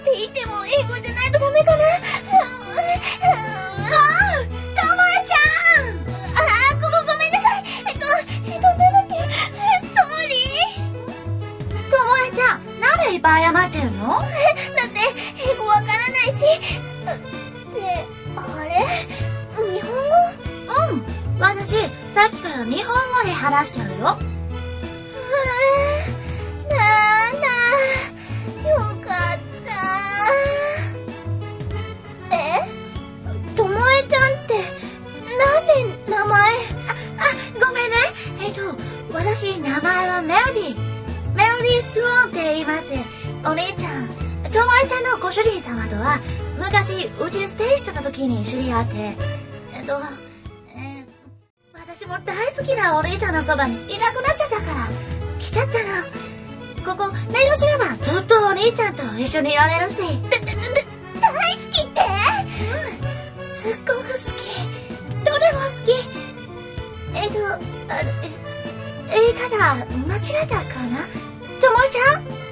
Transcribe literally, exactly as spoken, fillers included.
言っても英語じゃないとダメかな。ああ、ともえちゃん。ああ、ご、ご、ごめんなさい。えっと、えっと、なんだっけ。ソーリー。 ともえちゃん、なんでいっぱい謝ってるの？ だって英語わからないし。ってあれ、日本語？ うん、私さっきから日本語で話してるよ。 なんだ、よかった。え？ともえちゃんってなんで名前？ あ、あ、ごめんね。えっと私名前はメロディーメロディースローって言います。お姉ちゃん、ともえちゃんのご主人様とは昔うちでステージしてた時に知り合って、えっと、えー、私も大好きなお姉ちゃんのそばにいなくなっちゃったから来ちゃったの。ここメイドすればずっとお兄ちゃんと一緒にいられるし。 だ、だ、だ、大好きって？ うん、すっごく好き。とても好き。えっと、あの、え、言い方間違えたかな？ともえちゃん？